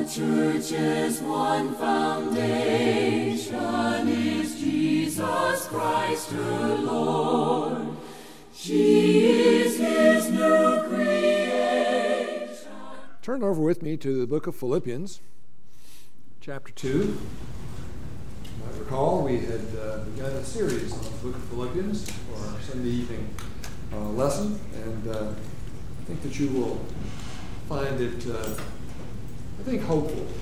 Church's one foundation is Jesus Christ her Lord. She is his new creation. Turn over with me to the book of Philippians, chapter 2. You might recall we had begun a series on the book of Philippians for our Sunday evening lesson, and I think that you will find it hopeful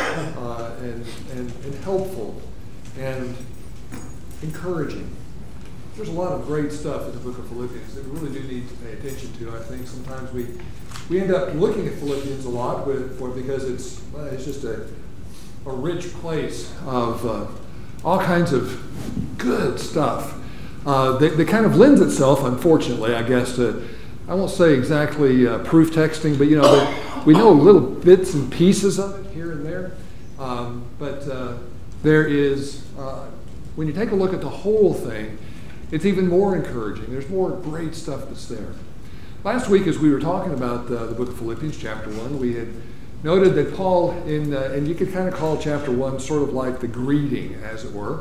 and helpful and encouraging. There's a lot of great stuff in the book of Philippians that we really do need to pay attention to. I think sometimes we end up looking at Philippians a lot because it's just a rich place of all kinds of good stuff that kind of lends itself, unfortunately, I guess, to, I won't say exactly proof texting, but we know little bits and pieces of it here and there. But there is, when you take a look at the whole thing, it's even more encouraging. There's more great stuff that's there. Last week, as we were talking about the book of Philippians, chapter 1, we had noted that Paul, and you could kind of call chapter 1 sort of like the greeting, as it were,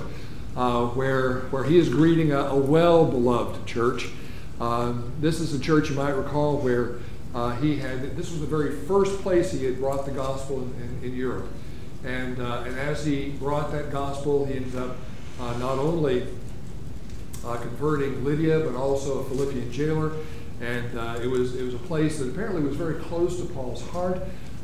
where he is greeting a well-beloved church. This is a church, you might recall, where this was the very first place he had brought the gospel in Europe. And as he brought that gospel, he ended up not only converting Lydia, but also a Philippian jailer. And it was a place that apparently was very close to Paul's heart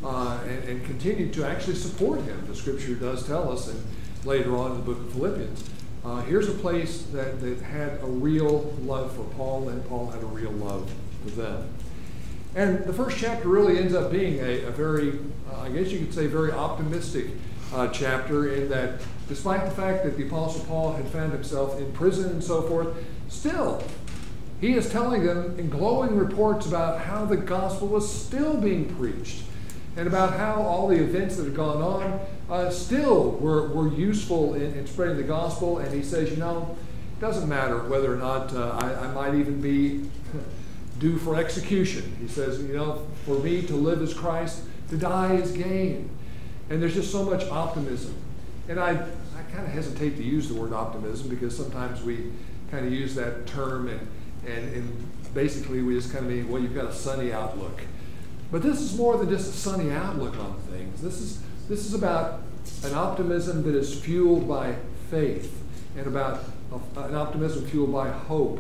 and continued to actually support him. The scripture does tell us, and later on in the book of Philippians, here's a place that had a real love for Paul, and Paul had a real love for them. And the first chapter really ends up being a very, I guess you could say, very optimistic chapter, in that despite the fact that the Apostle Paul had found himself in prison and so forth, still, he is telling them in glowing reports about how the gospel was still being preached, and about how all the events that had gone on still were useful in spreading the gospel. And he says, it doesn't matter whether or not I might even be due for execution. He says, for me to live is Christ, to die is gain. And there's just so much optimism. And I kind of hesitate to use the word optimism, because sometimes we kind of use that term and basically we just kind of mean, well, you've got a sunny outlook. But this is more than just a sunny outlook on things. This is about an optimism that is fueled by faith, and about an optimism fueled by hope.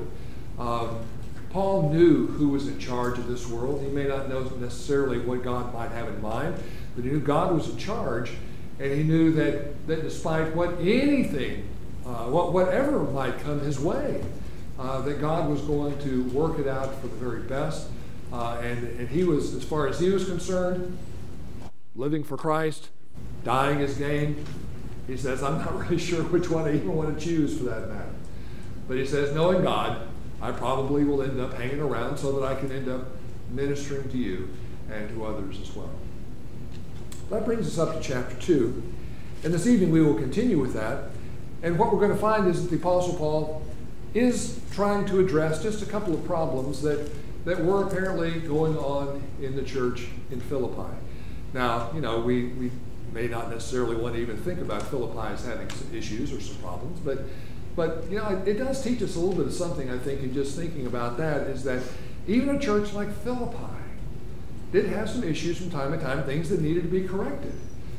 Paul knew who was in charge of this world. He may not know necessarily what God might have in mind, but he knew God was in charge, and he knew that despite whatever might come his way, that God was going to work it out for the very best. And he was, as far as he was concerned, living for Christ, dying as gain. He says, I'm not really sure which one I even want to choose, for that matter. But he says, knowing God, I probably will end up hanging around so that I can end up ministering to you and to others as well. That brings us up to chapter 2. And this evening we will continue with that. And what we're going to find is that the Apostle Paul is trying to address just a couple of problems that were apparently going on in the church in Philippi. Now, we may not necessarily want to even think about Philippi as having some issues or some problems, but it does teach us a little bit of something, I think, in just thinking about that, is that even a church like Philippi did have some issues from time to time, things that needed to be corrected.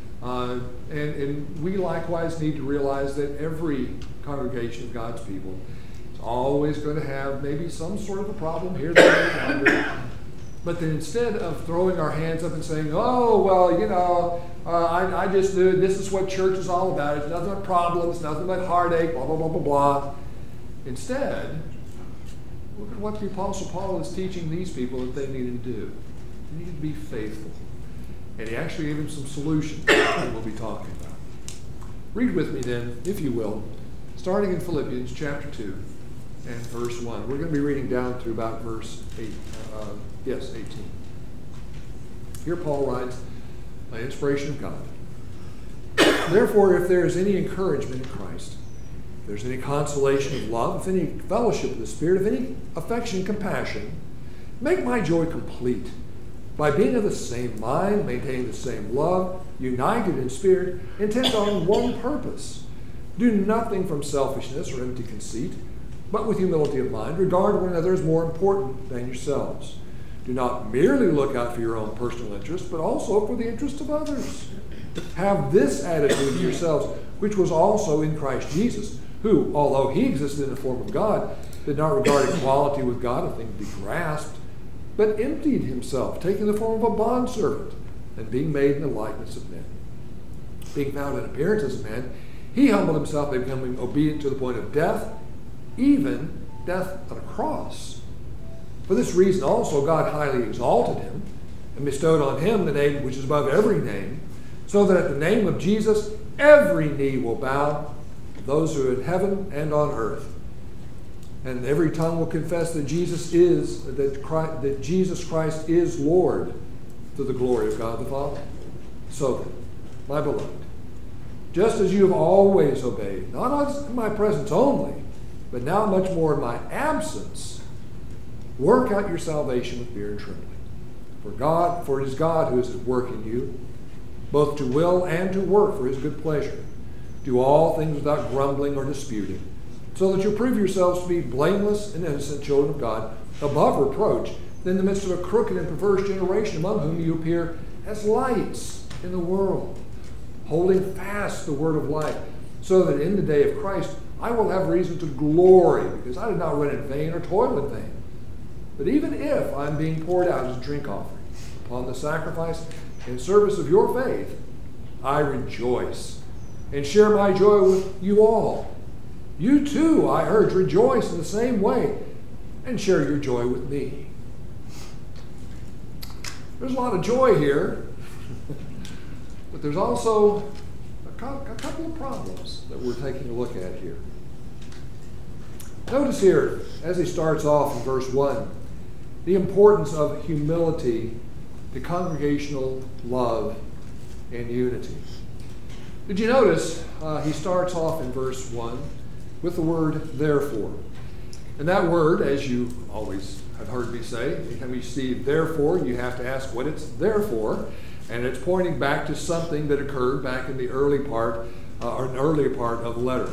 And we likewise need to realize that every congregation of God's people is always going to have maybe some sort of a problem here, there, and yonder. But then instead of throwing our hands up and saying, oh, well, I just knew this is what church is all about. It's nothing but problems, nothing but heartache, blah, blah, blah, blah, blah. Instead, look at what the Apostle Paul is teaching these people that they needed to do. They needed to be faithful. And he actually gave them some solutions that we'll be talking about. Read with me then, if you will, starting in Philippians chapter 2 and verse 1. We're going to be reading down through about verse 18. Here Paul writes, by inspiration of God, therefore, if there is any encouragement in Christ, if there's any consolation of love, if any fellowship of the Spirit, if any affection and compassion, make my joy complete by being of the same mind, maintaining the same love, united in spirit, intent on one purpose. Do nothing from selfishness or empty conceit, but with humility of mind, regard one another as more important than yourselves. Do not merely look out for your own personal interest, but also for the interest of others. Have this attitude in yourselves, which was also in Christ Jesus, who, although he existed in the form of God, did not regard equality with God a thing to be grasped, but emptied himself, taking the form of a bondservant, and being made in the likeness of men. Being found in appearance as a man, he humbled himself by becoming obedient to the point of death, even death on a cross. For this reason also God highly exalted him, and bestowed on him the name which is above every name, so that at the name of Jesus every knee will bow, those who are in heaven and on earth, and every tongue will confess that Jesus Christ is Lord, to the glory of God the Father. So then, my beloved, just as you have always obeyed, not in my presence only, but now much more in my absence, work out your salvation with fear and trembling. For it is God who is at work in you, both to will and to work for his good pleasure. Do all things without grumbling or disputing, so that you prove yourselves to be blameless and innocent children of God, above reproach, in the midst of a crooked and perverse generation, among whom you appear as lights in the world, holding fast the word of life, so that in the day of Christ I will have reason to glory, because I did not run in vain or toil in vain. But even if I'm being poured out as a drink offering upon the sacrifice in service of your faith, I rejoice and share my joy with you all. You too, I urge, rejoice in the same way and share your joy with me. There's a lot of joy here, but there's also a couple of problems that we're taking a look at here. Notice here, as he starts off in verse 1, the importance of humility to congregational love and unity. Did you notice he starts off in verse 1 with the word therefore? And that word, as you always have heard me say, anytime you see therefore, you have to ask what it's there for. And it's pointing back to something that occurred back in the early part, or an earlier part of the letter.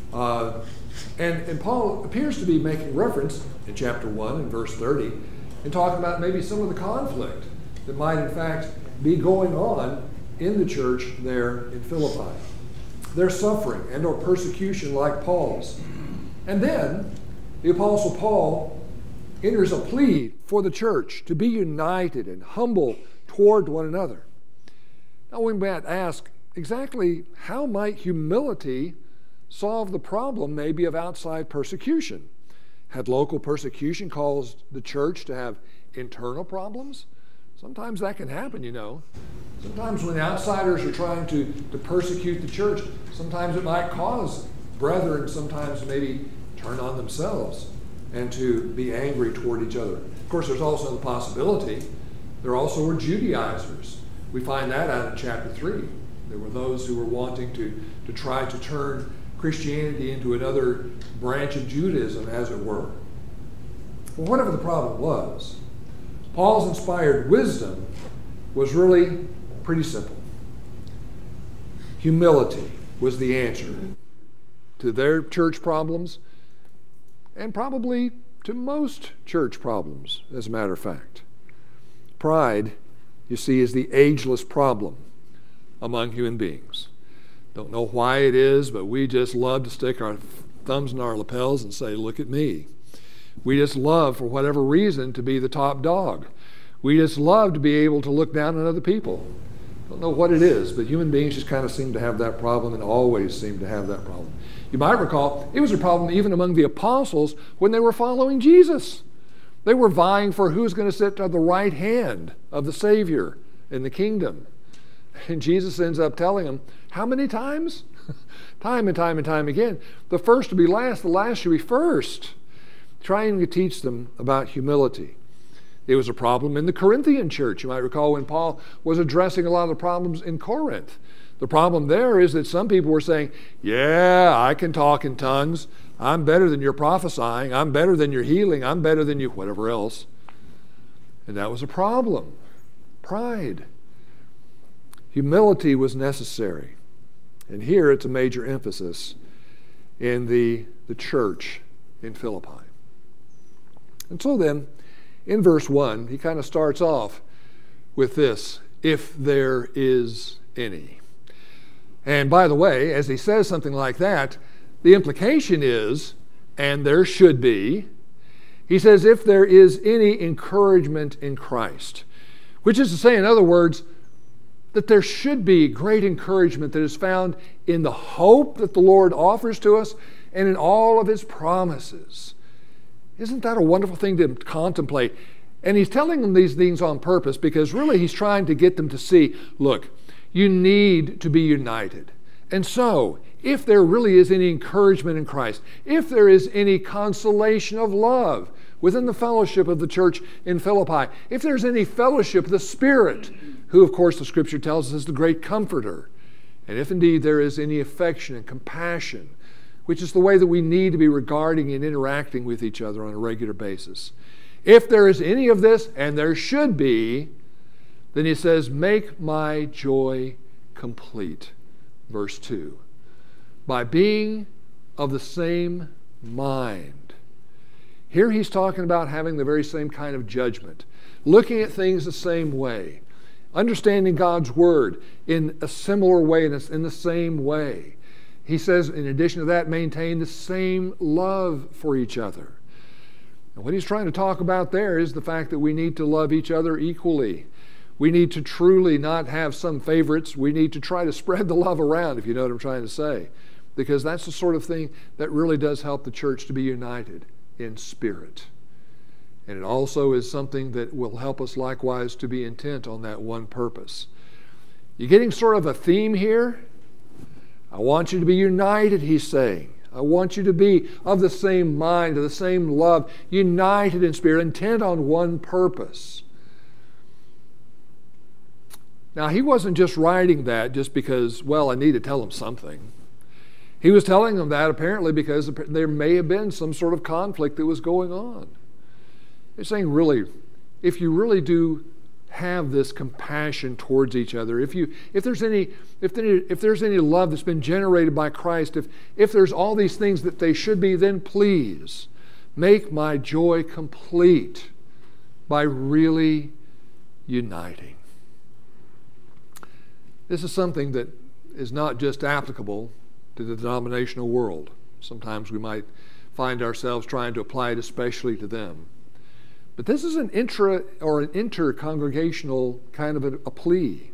And Paul appears to be making reference in chapter 1 and verse 30 and talking about maybe some of the conflict that might in fact be going on in the church there in Philippi. Their suffering and or persecution like Paul's. And then the Apostle Paul enters a plea for the church to be united and humble toward one another. Now we might ask, exactly how might humility solve the problem maybe of outside persecution? Had local persecution caused the church to have internal problems? Sometimes that can happen, you know. Sometimes when outsiders are trying to persecute the church, sometimes it might cause brethren sometimes maybe turn on themselves and to be angry toward each other. Of course, there's also the possibility there also were Judaizers. We find that out in chapter 3. There were those who were wanting to try to turn Christianity into another branch of Judaism, as it were. Well, whatever the problem was, Paul's inspired wisdom was really pretty simple. Humility was the answer to their church problems and probably to most church problems, as a matter of fact. Pride, you see, is the ageless problem among human beings. Don't know why it is, but we just love to stick our thumbs in our lapels and say, look at me. We just love, for whatever reason, to be the top dog. We just love to be able to look down on other people. Don't know what it is, but human beings just kind of seem to have that problem and always seem to have that problem. You might recall, it was a problem even among the apostles when they were following Jesus. They were vying for who's going to sit at the right hand of the Savior in the kingdom. And Jesus ends up telling them, how many times? Time and time and time again. The first to be last, the last should be first. Trying to teach them about humility. It was a problem in the Corinthian church. You might recall when Paul was addressing a lot of the problems in Corinth. The problem there is that some people were saying, yeah, I can talk in tongues. I'm better than your prophesying. I'm better than your healing. I'm better than you, whatever else. And that was a problem. pride. Humility was necessary. And here it's a major emphasis in the church in Philippi. And so then, in verse 1, he kind of starts off with this, if there is any. And by the way, as he says something like that, the implication is, and there should be, he says, if there is any encouragement in Christ, which is to say, in other words, that there should be great encouragement that is found in the hope that the Lord offers to us and in all of His promises. Isn't that a wonderful thing to contemplate? And he's telling them these things on purpose because really he's trying to get them to see, look, you need to be united. And so, if there really is any encouragement in Christ, if there is any consolation of love within the fellowship of the church in Philippi, if there's any fellowship of the Spirit, who of course the Scripture tells us is the great comforter, and if indeed there is any affection and compassion, which is the way that we need to be regarding and interacting with each other on a regular basis. If there is any of this, and there should be, then he says, make my joy complete. Verse 2. By being of the same mind. Here he's talking about having the very same kind of judgment, looking at things the same way, understanding God's Word in a similar way, in the same way. He says, in addition to that, maintain the same love for each other. And what he's trying to talk about there is the fact that we need to love each other equally. We need to truly not have some favorites. We need to try to spread the love around, if you know what I'm trying to say. Because that's the sort of thing that really does help the church to be united in spirit. And it also is something that will help us likewise to be intent on that one purpose. You're getting sort of a theme here? I want you to be united, he's saying. I want you to be of the same mind, of the same love, united in spirit, intent on one purpose. Now, he wasn't just writing that just because, well, I need to tell them something. He was telling them that apparently because there may have been some sort of conflict that was going on. He's saying, really, if you really do have this compassion towards each other, if there's any love that's been generated by Christ, if there's all these things that they should be, then please make my joy complete by really uniting. This is something that is not just applicable to the denominational world. Sometimes we might find ourselves trying to apply it especially to them. But this is an inter-congregational kind of a plea.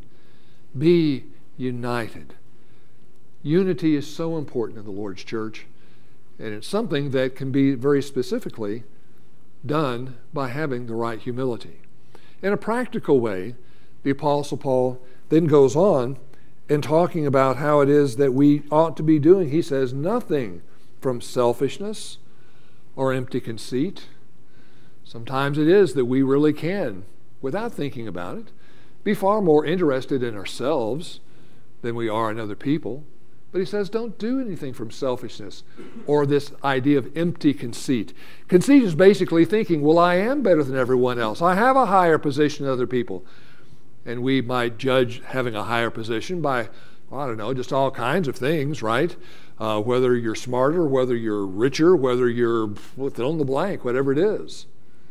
Be united. Unity is so important in the Lord's church, and it's something that can be very specifically done by having the right humility. In a practical way, the Apostle Paul then goes on in talking about how it is that we ought to be doing. He says, nothing from selfishness or empty conceit. Sometimes it is that we really can, without thinking about it, be far more interested in ourselves than we are in other people. But he says, don't do anything from selfishness or this idea of empty conceit. Conceit is basically thinking, well, I am better than everyone else. I have a higher position than other people. And we might judge having a higher position by, well, I don't know, just all kinds of things, right? Whether you're smarter, whether you're richer, whether you're fill in the blank, whatever it is.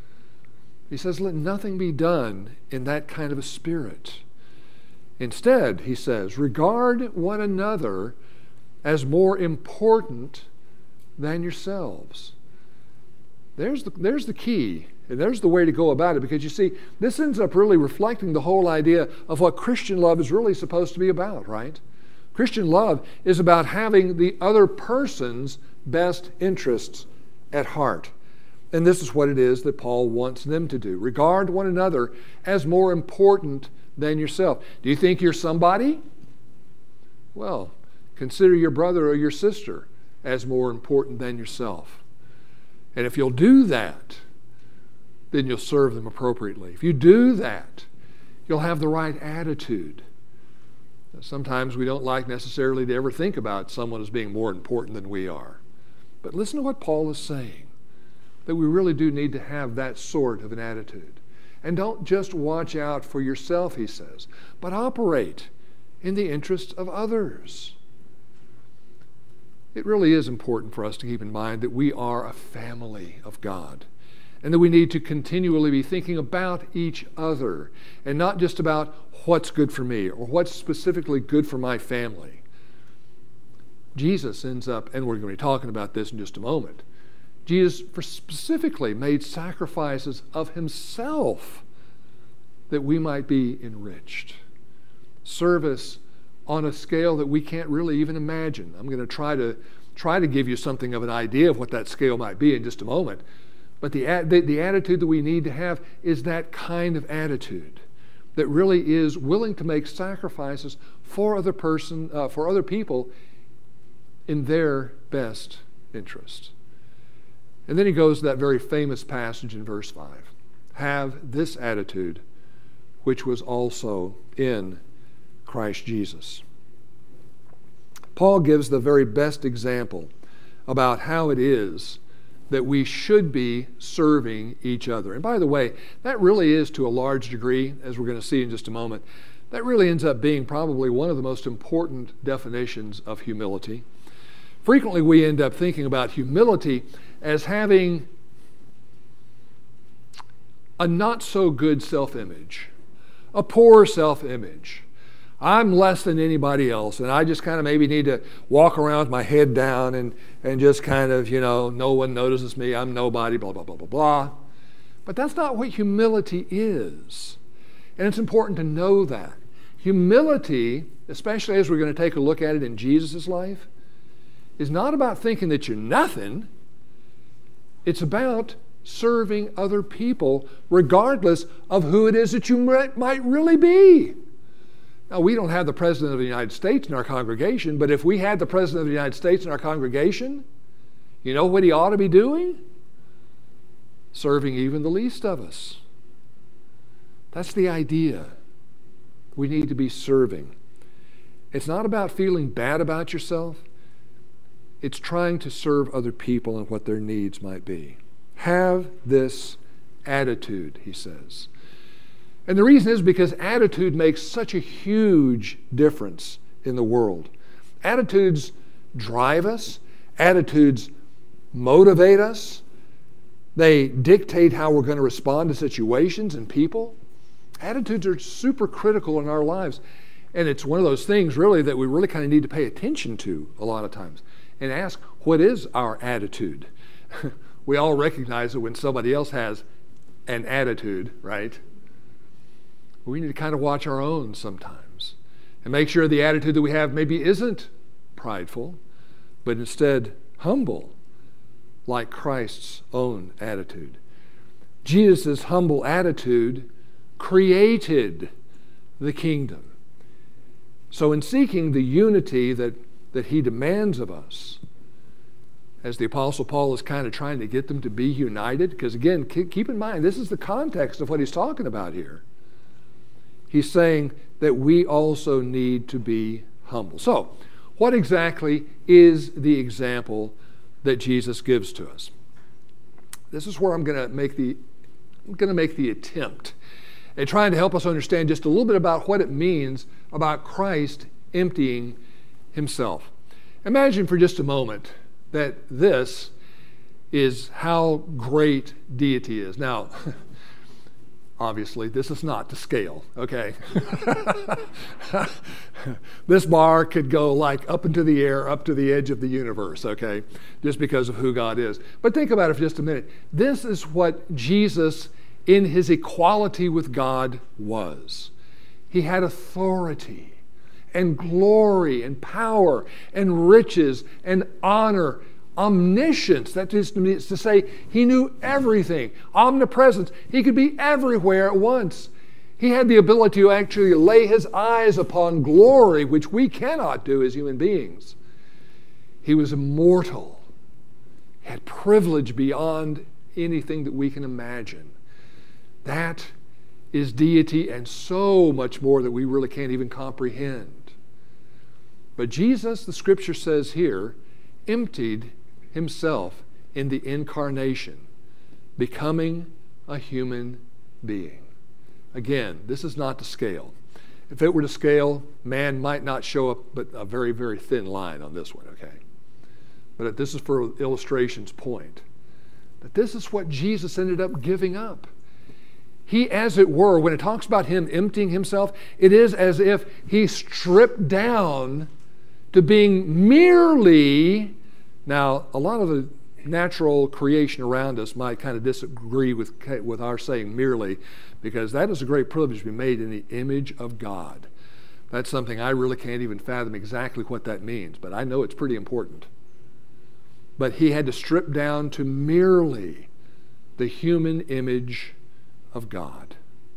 He says, let nothing be done in that kind of a spirit. Instead, he says, regard one another as more important than yourselves. There's the key. And there's the way to go about it, because you see, this ends up really reflecting the whole idea of what Christian love is really supposed to be about, right? Christian love is about having the other person's best interests at heart. And this is what it is that Paul wants them to do. Regard one another as more important than yourself. Do you think you're somebody? Well, consider your brother or your sister as more important than yourself. And if you'll do that, then you'll serve them appropriately. If you do that, you'll have the right attitude. Sometimes we don't like necessarily to ever think about someone as being more important than we are. But listen to what Paul is saying, that we really do need to have that sort of an attitude. And don't just watch out for yourself, he says, but operate in the interest of others. It really is important for us to keep in mind that we are a family of God, and that we need to continually be thinking about each other and not just about what's good for me or what's specifically good for my family. Jesus ends up, and we're going to be talking about this in just a moment, Jesus specifically made sacrifices of himself that we might be enriched. Service on a scale that we can't really even imagine. I'm going to try to give you something of an idea of what that scale might be in just a moment. But the attitude that we need to have is that kind of attitude that really is willing to make sacrifices for other people in their best interest. And then he goes to that very famous passage in verse 5. Have this attitude which was also in Christ Jesus. Paul gives the very best example about how it is that we should be serving each other. And by the way, that really is to a large degree, as we're going to see in just a moment, that really ends up being probably one of the most important definitions of humility. Frequently we end up thinking about humility as having a not so good self-image, a poor self-image. I'm less than anybody else, and I just kind of maybe need to walk around with my head down and just kind of, no one notices me, I'm nobody, blah, blah, blah, blah, blah. But that's not what humility is. And it's important to know that. Humility, especially as we're going to take a look at it in Jesus' life, is not about thinking that you're nothing. It's about serving other people regardless of who it is that you might really be. Now, we don't have the President of the United States in our congregation, but if we had the President of the United States in our congregation, you know what he ought to be doing? Serving even the least of us. That's the idea. We need to be serving. It's not about feeling bad about yourself. It's trying to serve other people and what their needs might be. Have this attitude, he says. And the reason is because attitude makes such a huge difference in the world. Attitudes drive us. Attitudes motivate us. They dictate how we're going to respond to situations and people. Attitudes are super critical in our lives. And it's one of those things, really, that we really kind of need to pay attention to a lot of times and ask, what is our attitude? We all recognize that when somebody else has an attitude, right? We need to kind of watch our own sometimes and make sure the attitude that we have maybe isn't prideful, but instead humble, like Christ's own attitude. Jesus' humble attitude created the kingdom. So in seeking the unity that he demands of us, as the Apostle Paul is kind of trying to get them to be united, because again, keep in mind, this is the context of what he's talking about here. He's saying that we also need to be humble. So, what exactly is the example that Jesus gives to us? This is where I'm going to make the attempt at trying to help us understand just a little bit about what it means about Christ emptying himself. Imagine for just a moment that this is how great deity is. Now, obviously, this is not to scale, okay? This bar could go like up into the air, up to the edge of the universe, okay? Just because of who God is. But think about it for just a minute. This is what Jesus, in his equality with God, was. He had authority and glory and power and riches and honor, omniscience. That is to say, he knew everything. Omnipresence. He could be everywhere at once. He had the ability to actually lay his eyes upon glory, which we cannot do as human beings. He was immortal. He had privilege beyond anything that we can imagine. That is deity and so much more that we really can't even comprehend. But Jesus, the scripture says here, emptied himself in the incarnation, becoming a human being. Again, this is not to scale. If it were to scale, man might not show up but a very, very thin line on this one, okay? But this is for illustration's point. That this is what Jesus ended up giving up. He, as it were, when it talks about him emptying himself, it is as if he stripped down to being merely, now a lot of the natural creation around us might kind of disagree with our saying merely, because that is a great privilege to be made in the image of God. That's something I really can't even fathom exactly what that means, but I know it's pretty important. But he had to strip down to merely the human image of God.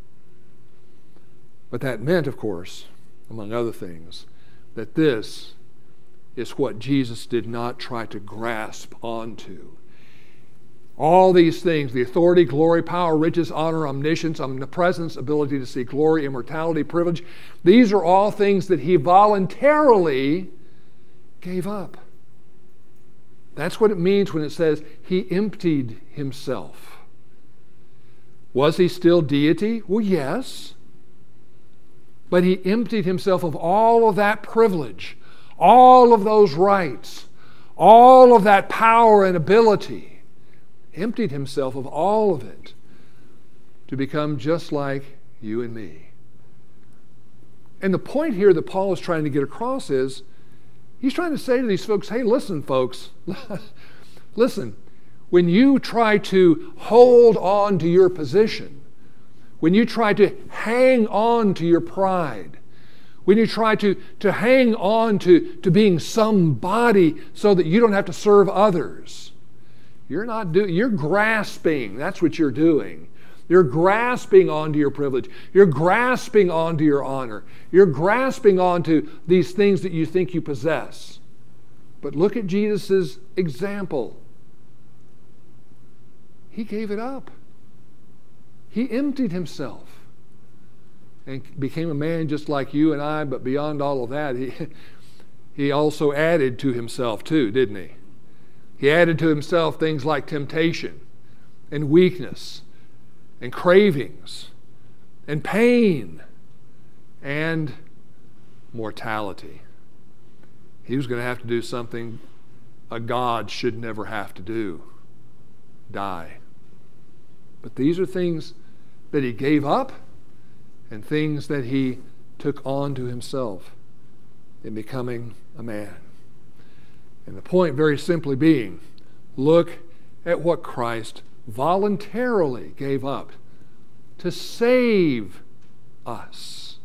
But that meant, of course, among other things, that this is what Jesus did not try to grasp onto. All these things, the authority, glory, power, riches, honor, omniscience, omnipresence, ability to see glory, immortality, privilege, these are all things that he voluntarily gave up. That's what it means when it says he emptied himself. Was he still deity? Well, yes. But he emptied himself of all of that privilege, all of those rights, all of that power and ability. Emptied himself of all of it to become just like you and me. And the point here that Paul is trying to get across is, he's trying to say to these folks, hey, listen, folks, listen, when you try to hold on to your position, when you try to hang on to your pride, when you try to hang on to being somebody so that you don't have to serve others, you're grasping. That's what you're doing. You're grasping onto your privilege. You're grasping onto your honor. You're grasping onto these things that you think you possess. But look at Jesus' example. He gave it up. He emptied himself and became a man just like you and I, but beyond all of that, he also added to himself too, didn't he? He added to himself things like temptation and weakness and cravings and pain and mortality. He was going to have to do something a God should never have to do: die. But these are things that he gave up and things that he took on to himself in becoming a man. And the point very simply being, look at what Christ voluntarily gave up to save us.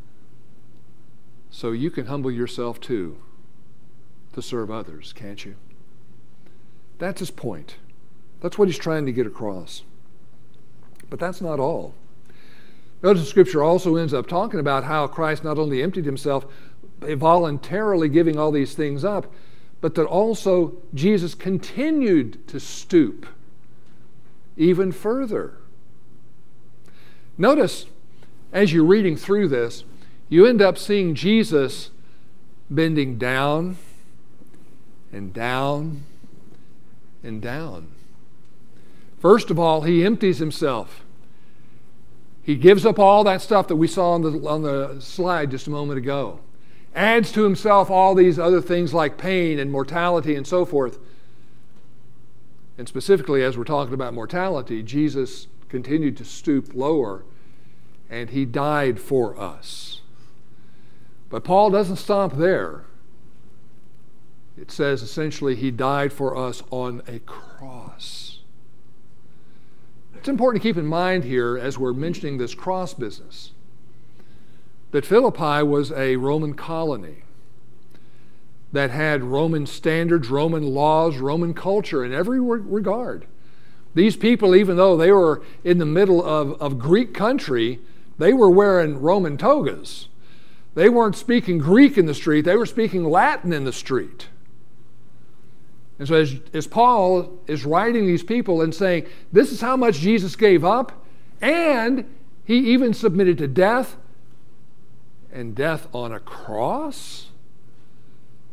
So you can humble yourself too to serve others, can't you? That's his point. That's what he's trying to get across. But that's not all. Notice the scripture also ends up talking about how Christ not only emptied himself, voluntarily giving all these things up, but that also Jesus continued to stoop even further. Notice, as you're reading through this, you end up seeing Jesus bending down and down and down. First of all, he empties himself. He gives up all that stuff that we saw on the slide just a moment ago. Adds to himself all these other things like pain and mortality and so forth. And specifically, as we're talking about mortality, Jesus continued to stoop lower, and he died for us. But Paul doesn't stop there. It says essentially he died for us on a cross. It's important to keep in mind here, as we're mentioning this cross business, that Philippi was a Roman colony that had Roman standards, Roman laws, Roman culture in every regard. These people, even though they were in the middle of Greek country, they were wearing Roman togas. They weren't speaking Greek in the street, they were speaking Latin in the street. And so as Paul is writing these people and saying, this is how much Jesus gave up, and he even submitted to death, and death on a cross?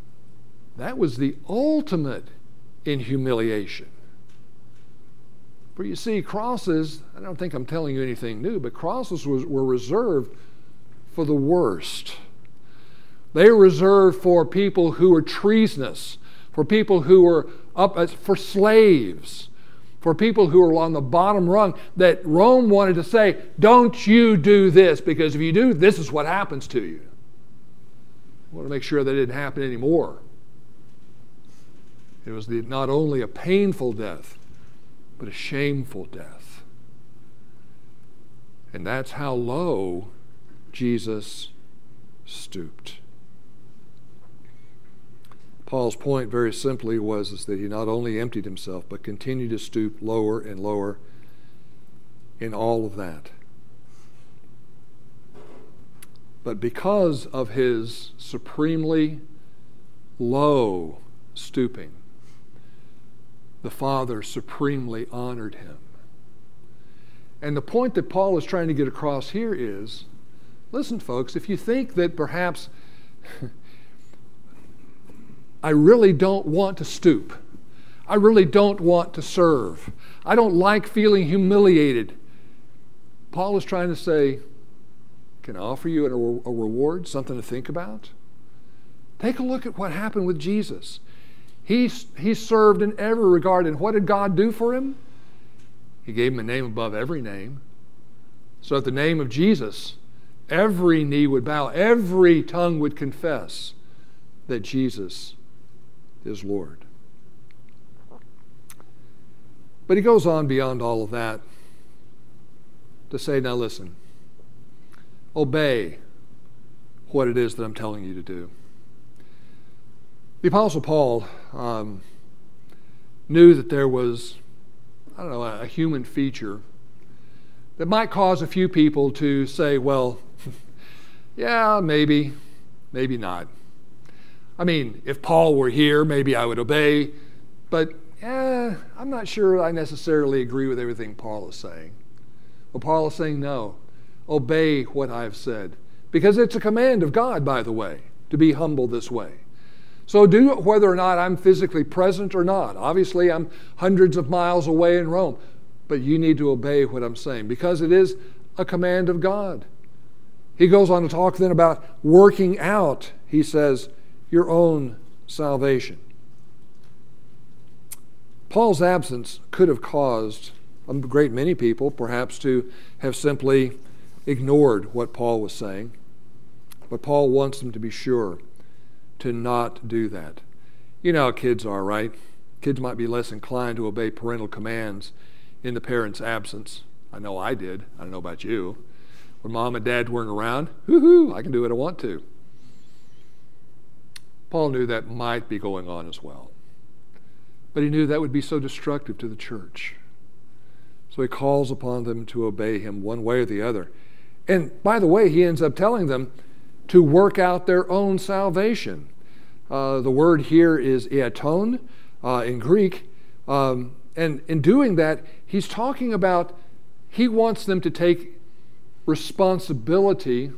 That was the ultimate in humiliation. For you see, crosses, I don't think I'm telling you anything new, but crosses were reserved for the worst. They were reserved for people who were treasonous, for people who were for slaves, for people who were on the bottom rung, that Rome wanted to say, don't you do this, because if you do, this is what happens to you. I want to make sure that it didn't happen anymore. It was not only a painful death, but a shameful death. And that's how low Jesus stooped. Paul's point very simply was that he not only emptied himself, but continued to stoop lower and lower in all of that. But because of his supremely low stooping, the Father supremely honored him. And the point that Paul is trying to get across here is, listen, folks, if you think that perhaps I really don't want to stoop, I really don't want to serve, I don't like feeling humiliated, Paul is trying to say, can I offer you a reward, something to think about? Take a look at what happened with Jesus. He served in every regard, and what did God do for him? He gave him a name above every name. So at the name of Jesus, every knee would bow, every tongue would confess that Jesus is Lord. But he goes on beyond all of that to say, now listen, obey what it is that I'm telling you to do. The Apostle Paul knew that there was, a human feature that might cause a few people to say, well, yeah, maybe not. I mean, if Paul were here, maybe I would obey, but I'm not sure I necessarily agree with everything Paul is saying. Well, Paul is saying, no, obey what I've said, because it's a command of God, by the way, to be humble this way. So do it whether or not I'm physically present or not. Obviously, I'm hundreds of miles away in Rome, but you need to obey what I'm saying because it is a command of God. He goes on to talk then about working out, he says, your own salvation. Paul's absence could have caused a great many people perhaps to have simply ignored what Paul was saying, but Paul wants them to be sure to not do that. You know how kids are, right? Kids might be less inclined to obey parental commands in the parent's absence. I know I did. I don't know about you. When mom and dad weren't around, I can do what I want to. Paul knew that might be going on as well. But he knew that would be so destructive to the church. So he calls upon them to obey him one way or the other. And by the way, he ends up telling them to work out their own salvation. The word here is eaton in Greek. And in doing that, he's talking about, he wants them to take responsibility.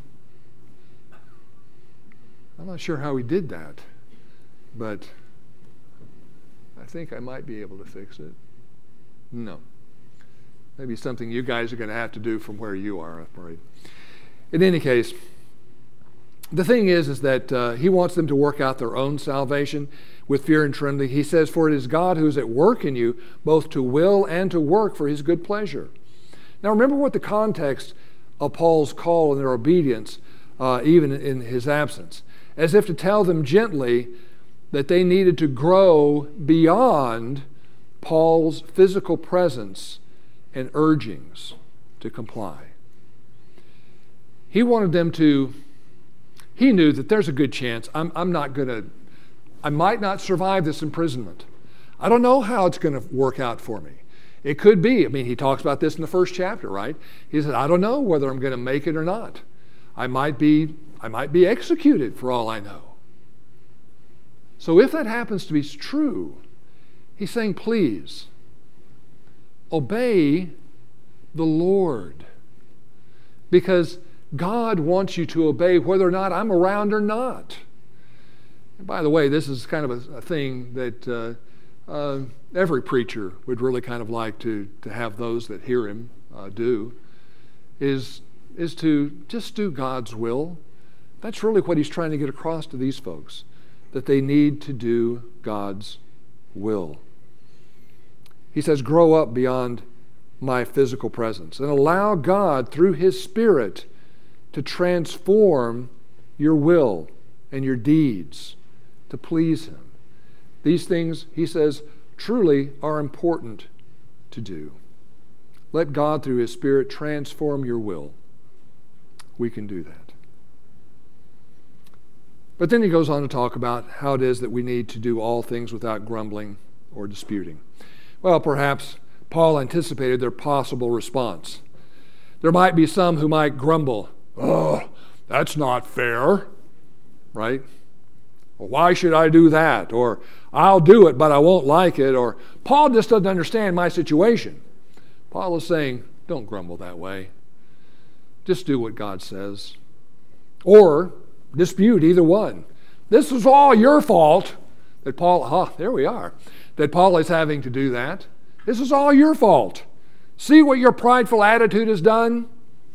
I'm not sure how he did that, but I think I might be able to fix it. No. Maybe something you guys are going to have to do from where you are, I'm afraid. In any case, the thing is that he wants them to work out their own salvation with fear and trembling. He says, for it is God who is at work in you, both to will and to work for his good pleasure. Now remember what the context of Paul's call and their obedience, even in his absence, as if to tell them gently that they needed to grow beyond Paul's physical presence and urgings to comply. He wanted them to, he knew that there's a good chance I might not survive this imprisonment. I don't know how it's going to work out for me. It could be, he talks about this in the first chapter, right? He said, I don't know whether I'm going to make it or not. I might be executed for all I know. So if that happens to be true, he's saying, please, obey the Lord. Because God wants you to obey whether or not I'm around or not. And by the way, this is kind of a thing that every preacher would really kind of like to have those that hear him do, is to just do God's will. That's really what he's trying to get across to these folks, that they need to do God's will. He says, grow up beyond my physical presence and allow God through his Spirit to transform your will and your deeds to please him. These things, he says, truly are important to do. Let God through his Spirit transform your will. We can do that. But then he goes on to talk about how it is that we need to do all things without grumbling or disputing. Well, perhaps Paul anticipated their possible response. There might be some who might grumble, "Oh, that's not fair," right? Or, "Why should I do that?" Or, "I'll do it, but I won't like it." Or, "Paul just doesn't understand my situation." Paul is saying, don't grumble that way. Just do what God says. Or dispute, either one. This is all your fault that Paul, there we are, that Paul is having to do that. This is all your fault. See what your prideful attitude has done?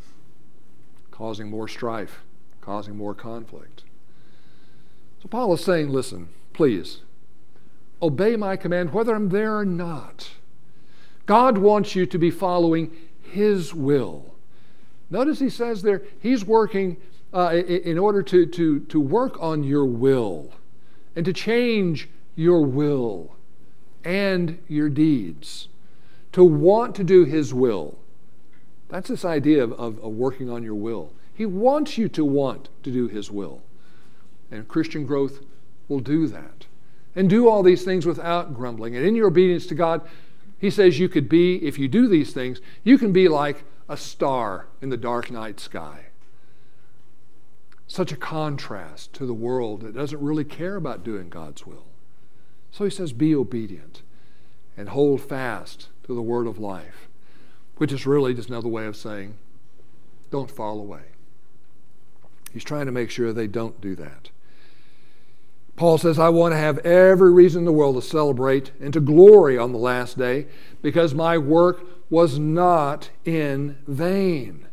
Causing more strife, causing more conflict. So Paul is saying, listen, please, obey my command whether I'm there or not. God wants you to be following his will. Notice he says there, he's working in order to work on your will and to change your will and your deeds, to want to do his will. That's this idea of working on your will. He wants you to want to do his will. And Christian growth will do that. And do all these things without grumbling. And in your obedience to God, he says you could be, if you do these things, you can be like a star in the dark night sky. Such a contrast to the world that doesn't really care about doing God's will. So he says, be obedient and hold fast to the word of life, which is really just another way of saying, don't fall away. He's trying to make sure they don't do that. Paul says, I want to have every reason in the world to celebrate and to glory on the last day because my work was not in vain.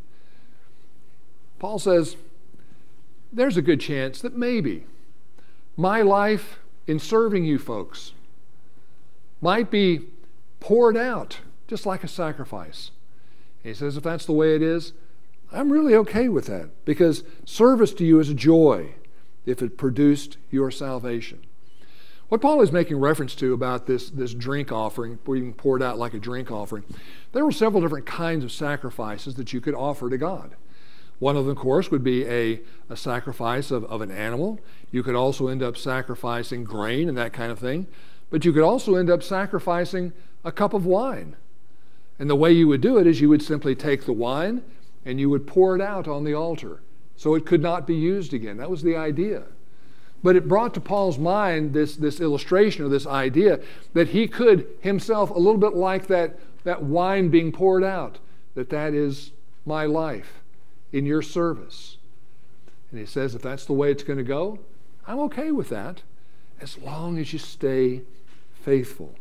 Paul says, there's a good chance that maybe my life in serving you folks might be poured out just like a sacrifice. And he says, if that's the way it is, I'm really okay with that because service to you is a joy if it produced your salvation. What Paul is making reference to about this drink offering, being poured out like a drink offering, there were several different kinds of sacrifices that you could offer to God. One of them, of course, would be a sacrifice of an animal. You could also end up sacrificing grain and that kind of thing. But you could also end up sacrificing a cup of wine. And the way you would do it is you would simply take the wine and you would pour it out on the altar so it could not be used again. That was the idea. But it brought to Paul's mind this illustration or this idea that he could himself, a little bit like that wine being poured out, that is my life in your service. And he says, if that's the way it's going to go, I'm okay with that as long as you stay faithful.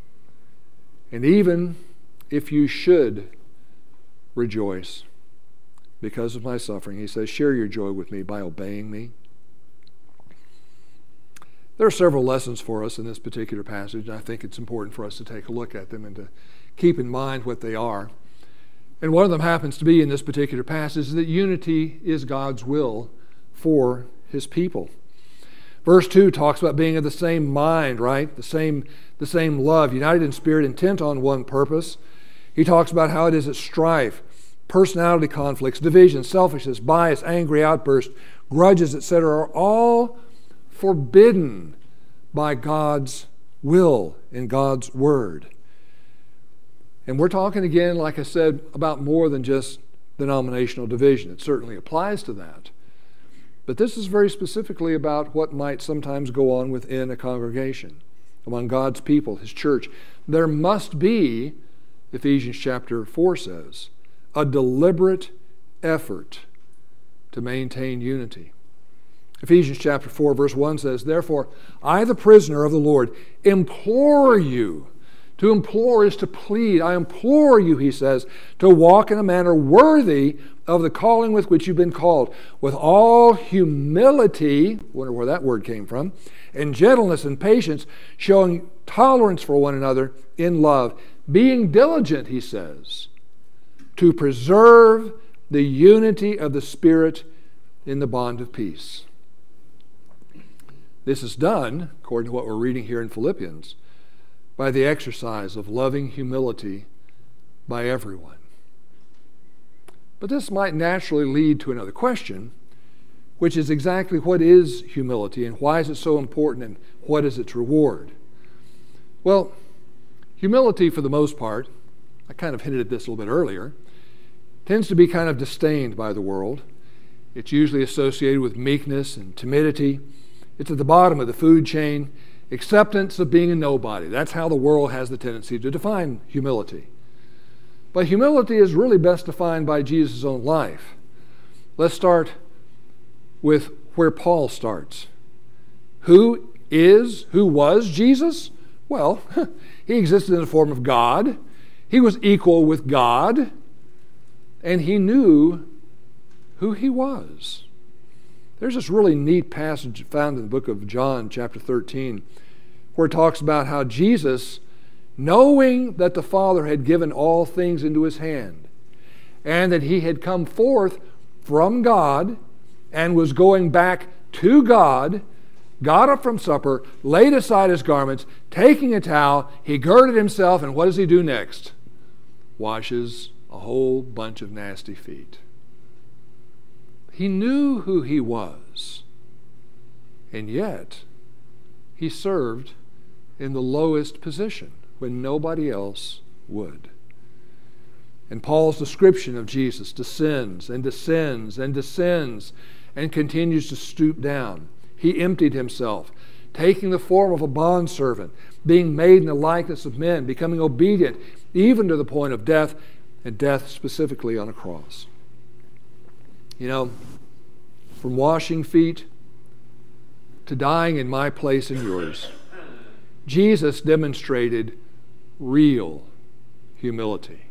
And even if you should rejoice because of my suffering, he says, share your joy with me by obeying me. There are several lessons for us in this particular passage, and I think it's important for us to take a look at them and to keep in mind what they are. And one of them happens to be in this particular passage is that unity is God's will for his people. Verse 2 talks about being of the same mind, right? The same love, united in spirit, intent on one purpose. He talks about how it is that strife, personality conflicts, division, selfishness, bias, angry outbursts, grudges, etc. are all forbidden by God's will and God's word. And we're talking again, like I said, about more than just denominational division. It certainly applies to that. But this is very specifically about what might sometimes go on within a congregation, among God's people, his church. There must be, Ephesians chapter 4 says, a deliberate effort to maintain unity. Ephesians chapter 4, verse 1 says, "Therefore, I, the prisoner of the Lord, implore you." To implore is to plead. I implore you, he says, to walk in a manner worthy of the calling with which you've been called, with all humility, wonder where that word came from, and gentleness and patience, showing tolerance for one another in love, being diligent, he says, to preserve the unity of the Spirit in the bond of peace. This is done, according to what we're reading here in Philippians, by the exercise of loving humility by everyone. But this might naturally lead to another question, which is exactly what is humility and why is it so important and what is its reward? Well, humility for the most part, I kind of hinted at this a little bit earlier, tends to be kind of disdained by the world. It's usually associated with meekness and timidity. It's at the bottom of the food chain. Acceptance of being a nobody. That's how the world has the tendency to define humility. But humility is really best defined by Jesus' own life. Let's start with where Paul starts. Who was Jesus? Well, he existed in the form of God. He was equal with God. And he knew who he was. There's this really neat passage found in the book of John, chapter 13, where it talks about how Jesus, knowing that the Father had given all things into his hand, and that he had come forth from God and was going back to God, got up from supper, laid aside his garments, taking a towel, he girded himself, and what does he do next? Washes a whole bunch of nasty feet. He knew who he was, and yet he served in the lowest position when nobody else would. And Paul's description of Jesus descends and descends and descends and continues to stoop down. He emptied himself, taking the form of a bondservant, being made in the likeness of men, becoming obedient even to the point of death, and death specifically on a cross. You know, from washing feet to dying in my place and yours, Jesus demonstrated real humility.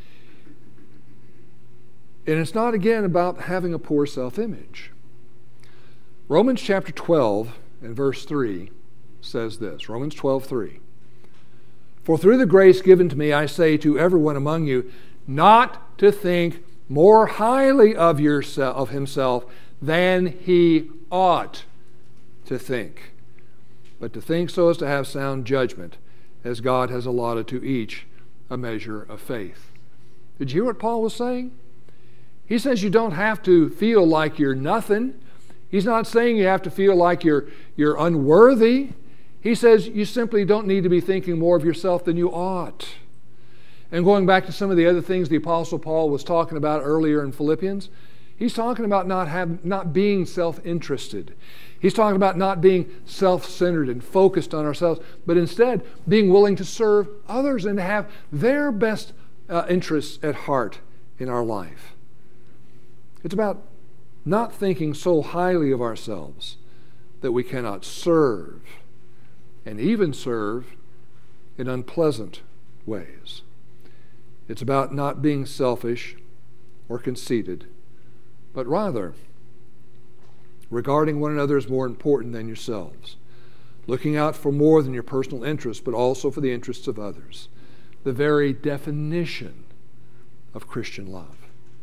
And it's not, again, about having a poor self-image. Romans chapter 12 and verse 3 says this, Romans 12:3. "For through the grace given to me, I say to everyone among you, not to think more highly of himself than he ought to think, but to think so as to have sound judgment, as God has allotted to each a measure of faith." Did you hear what Paul was saying? He says you don't have to feel like you're nothing. He's not saying you have to feel like you're unworthy. He says you simply don't need to be thinking more of yourself than you ought. And going back to some of the other things the Apostle Paul was talking about earlier in Philippians, he's talking about not being self-interested. He's talking about not being self-centered and focused on ourselves, but instead being willing to serve others and to have their best interests at heart in our life. It's about not thinking so highly of ourselves that we cannot serve, and even serve in unpleasant ways. It's about not being selfish or conceited, but rather regarding one another as more important than yourselves, looking out for more than your personal interests, but also for the interests of others. The very definition of Christian love.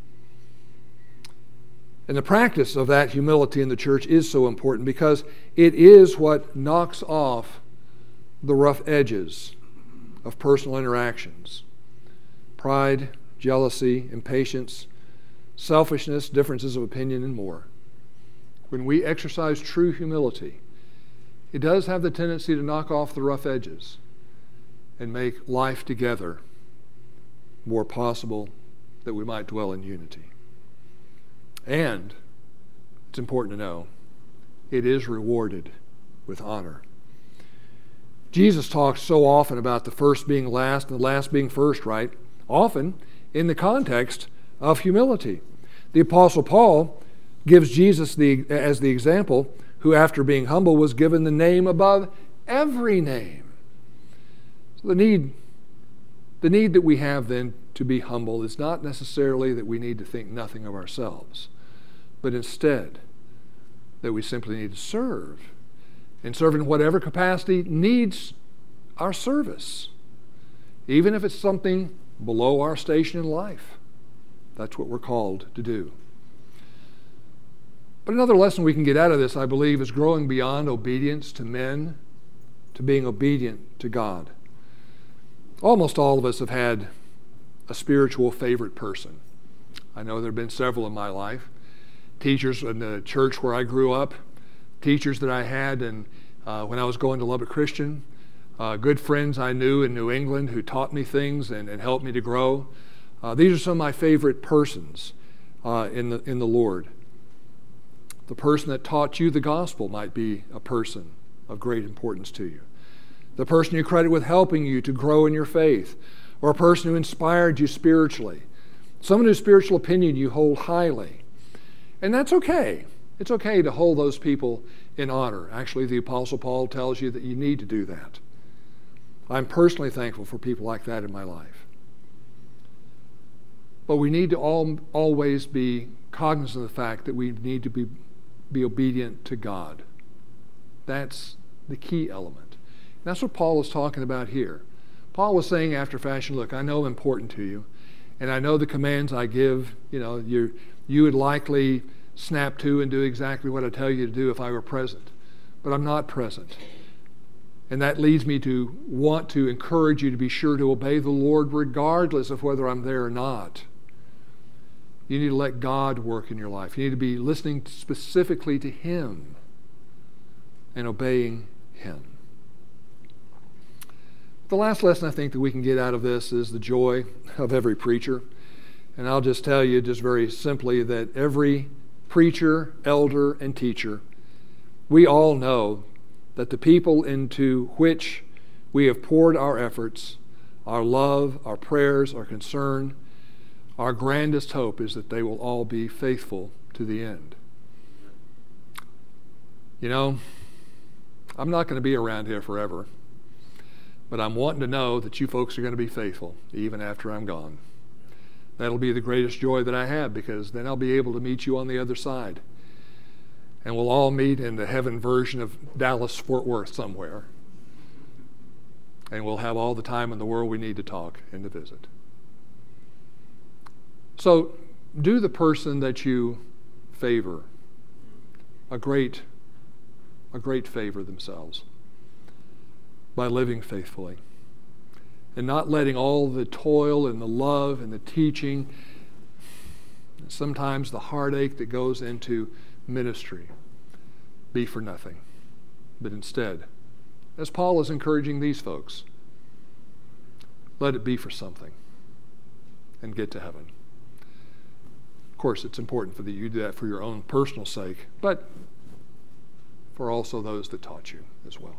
And the practice of that humility in the church is so important because it is what knocks off the rough edges of personal interactions. Pride, jealousy, impatience, selfishness, differences of opinion, and more. When we exercise true humility, it does have the tendency to knock off the rough edges and make life together more possible, that we might dwell in unity. And, it's important to know, it is rewarded with honor. Jesus talks so often about the first being last and the last being first, right? Often in the context of humility. The Apostle Paul gives Jesus as the example, who after being humble was given the name above every name. So the need that we have then to be humble is not necessarily that we need to think nothing of ourselves, but instead that we simply need to serve, and serve in whatever capacity needs our service, even if it's something below our station in life. That's what we're called to do. But another lesson we can get out of this, I believe, is growing beyond obedience to men to being obedient to God. Almost all of us have had a spiritual favorite person. I know there have been several in my life. Teachers in the church where I grew up, teachers that I had when I was going to Lubbock Christian, good friends I knew in New England who taught me things and helped me to grow. These are some of my favorite persons in the Lord. The person that taught you the gospel might be a person of great importance to you. The person you credit with helping you to grow in your faith, or a person who inspired you spiritually, someone whose spiritual opinion you hold highly. And that's okay. It's okay to hold those people in honor. Actually, the Apostle Paul tells you that you need to do that. I'm personally thankful for people like that in my life. But we need to always be cognizant of the fact that we need to be obedient to God. That's the key element. And that's what Paul is talking about here. Paul was saying after fashion, look, I know I'm important to you, and I know the commands I give, you would likely snap to and do exactly what I tell you to do if I were present. But I'm not present. And that leads me to want to encourage you to be sure to obey the Lord regardless of whether I'm there or not. You need to let God work in your life. You need to be listening specifically to Him and obeying Him. The last lesson I think that we can get out of this is the joy of every preacher. And I'll just tell you just very simply that every preacher, elder, and teacher, we all know that the people into which we have poured our efforts, our love, our prayers, our concern, our grandest hope is that they will all be faithful to the end. I'm not going to be around here forever, but I'm wanting to know that you folks are going to be faithful even after I'm gone. That'll be the greatest joy that I have, because then I'll be able to meet you on the other side. And we'll all meet in the heaven version of Dallas-Fort Worth somewhere. And we'll have all the time in the world we need to talk and to visit. So do the person that you favor a great favor themselves by living faithfully and not letting all the toil and the love and the teaching, sometimes the heartache that goes into ministry, be for nothing. But instead, as Paul is encouraging these folks, let it be for something and get to heaven. Of course, it's important for you to do that for your own personal sake, but for also those that taught you as well.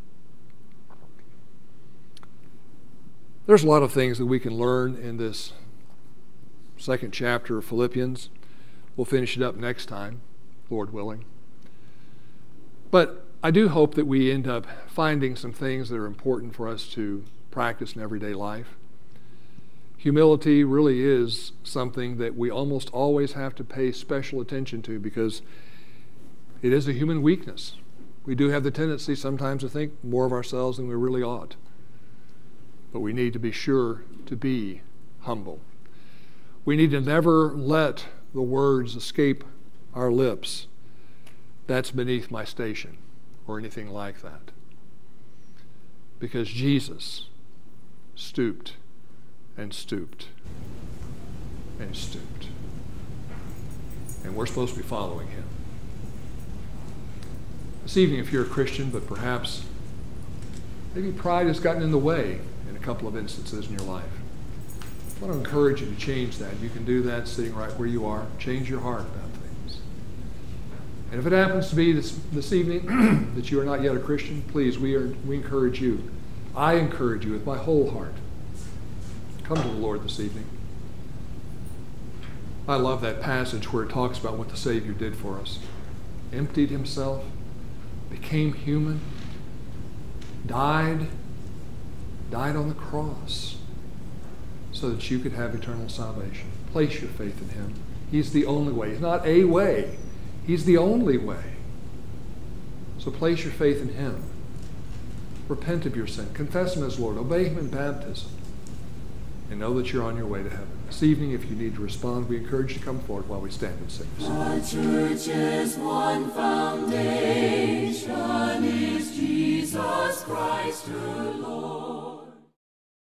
There's a lot of things that we can learn in this second chapter of Philippians. We'll finish it up next time, Lord willing. But I do hope that we end up finding some things that are important for us to practice in everyday life. Humility really is something that we almost always have to pay special attention to, because it is a human weakness. We do have the tendency sometimes to think more of ourselves than we really ought. But we need to be sure to be humble. We need to never let the words escape our lips, "That's beneath my station," or anything like that. Because Jesus stooped and stooped and stooped. And we're supposed to be following Him. This evening, if you're a Christian, but perhaps maybe pride has gotten in the way in a couple of instances in your life, I want to encourage you to change that. You can do that sitting right where you are. Change your heart about things. And if it happens to be this evening that you are not yet a Christian, please, we encourage you. I encourage you with my whole heart. Come to the Lord this evening. I love that passage where it talks about what the Savior did for us. Emptied himself, became human, died on the cross so that you could have eternal salvation. Place your faith in him. He's the only way. He's not a way. He's the only way. So place your faith in him. Repent of your sin. Confess him as Lord. Obey him in baptism. And know that you're on your way to heaven. This evening, if you need to respond, we encourage you to come forward while we stand and sing. The church is one foundation.